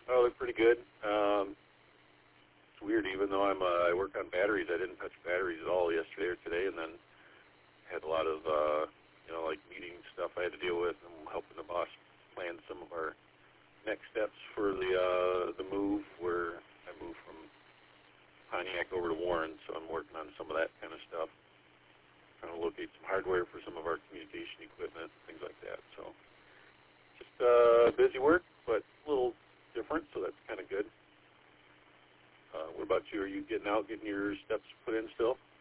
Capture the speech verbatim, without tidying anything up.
Oh, they're pretty good. Um, it's weird, even though I'm uh, I work on batteries, I didn't touch batteries at all yesterday or today, and then had a lot of uh, you know like meeting stuff I had to deal with, and helping the boss plan some of our next steps for the uh, the move, where I moved from Pontiac over to Warren, so I'm working on some of that kind of stuff, trying to locate some hardware for some of our communication equipment, things like that. So just uh, busy work, but a little different, so that's kind of good. Uh, what about you? Are you getting out, getting your steps put in still?